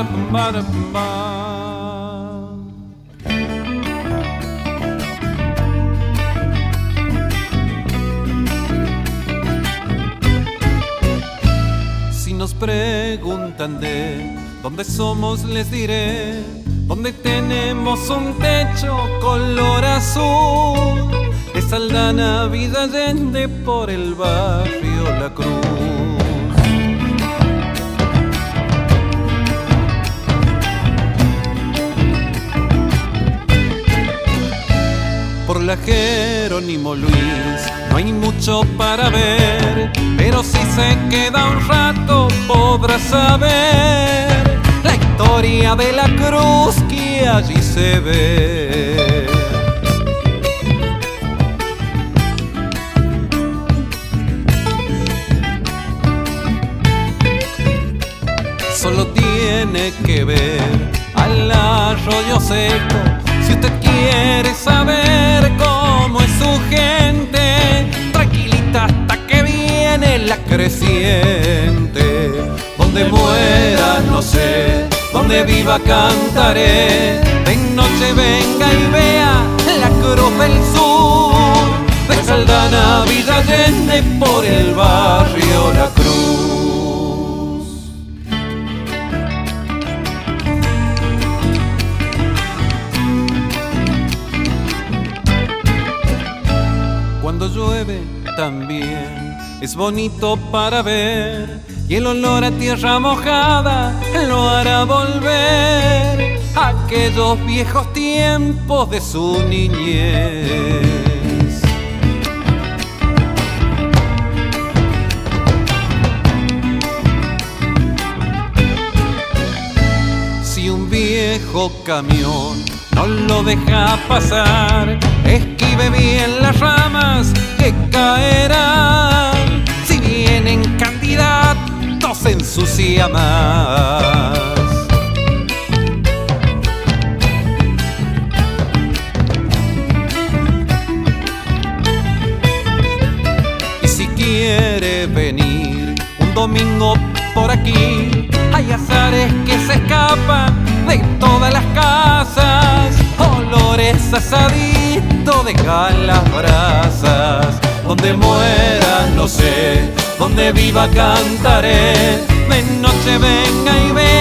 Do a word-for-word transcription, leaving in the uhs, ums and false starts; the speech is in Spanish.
para para para. Si nos preguntan de dónde somos, les diré: donde tenemos un techo color azul, de Saldaña, Villa Allende, por el barrio La Cruz. Por la Jerónimo Luis no hay mucho para ver, pero si se queda un rato podrá saber la historia de la cruz que allí se ve. Solo tiene que ver al arroyo seco si usted quiere saber cómo es su gente, tranquilita hasta que viene la creciente. Donde muera no sé, donde viva cantaré, de noche venga y vea la cruz del sur, de Saldaña, Villa Allende, por el barrio La Cruz. Cuando llueve también es bonito para ver, y el olor a tierra mojada lo hará volver a aquellos viejos tiempos de su niñez. Si un viejo camión no lo deja pasar, esquive bien las ramas que caerán. Si vienen candidatos se ensucia más. Y si quiere venir un domingo por aquí, hay azares que se escapan de todas las casas, olores asaditos dejan las brasas. Donde muera no sé, donde viva cantaré, de noche venga y vea